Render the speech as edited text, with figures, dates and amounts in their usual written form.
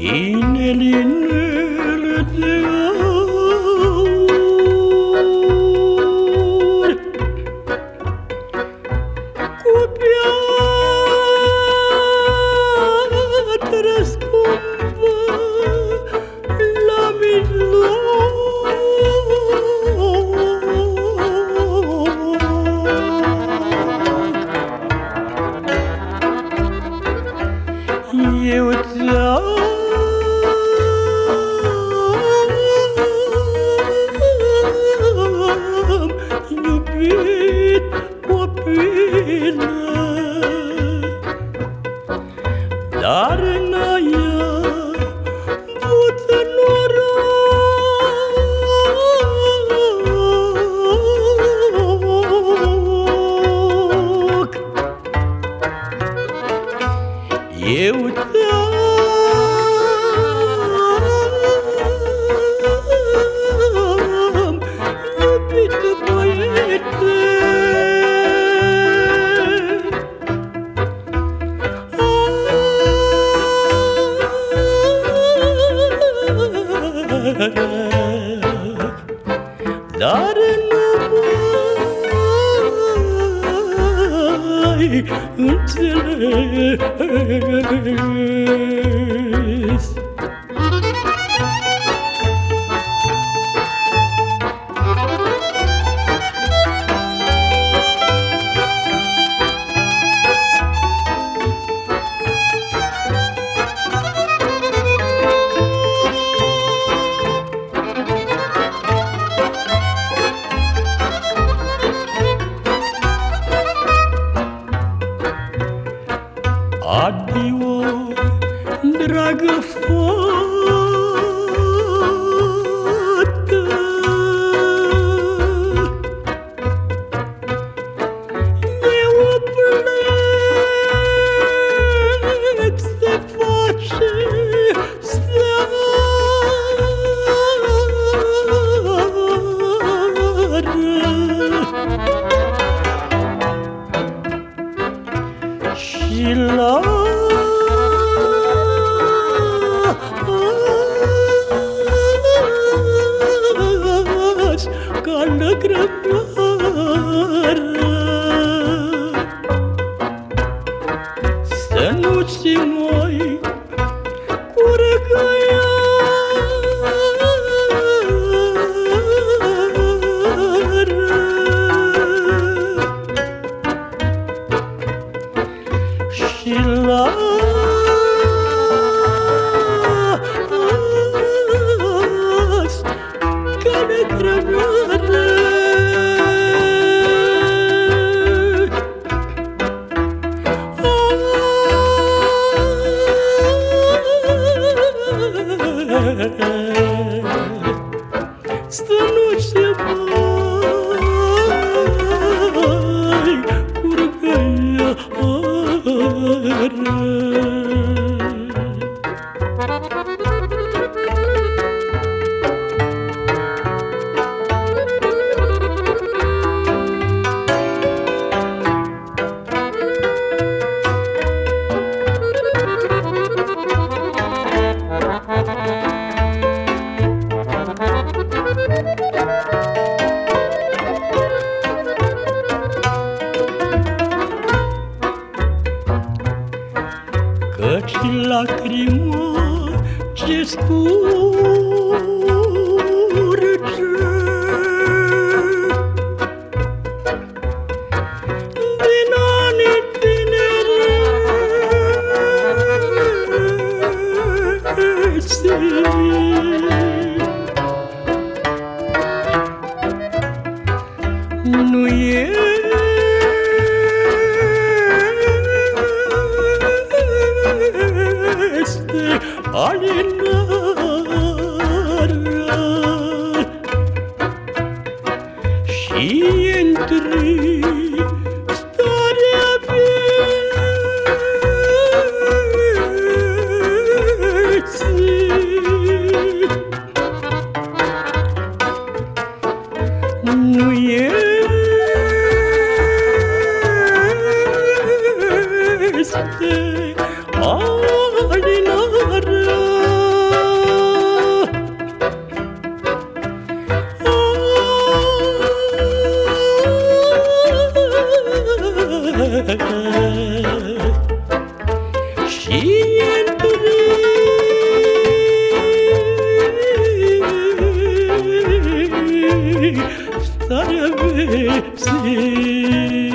Inelele de aur cu piatră scumpă la mijloc. Eu ți-am iubit copilă, dar n-ai avut noroc. Eu ți-am iubit băiete, dar nu mai înțeles. Adio, dragă fată, eu plec, se face seară și las cală grăbară să nu-ți mai curgă iară și las cală grăbară. Să nu se mai curgă iară. Căci lacrima ce scurge din anii tinereții nu este alinarea și intri starea vieții. Nu este alinarea și întreg starea veselă.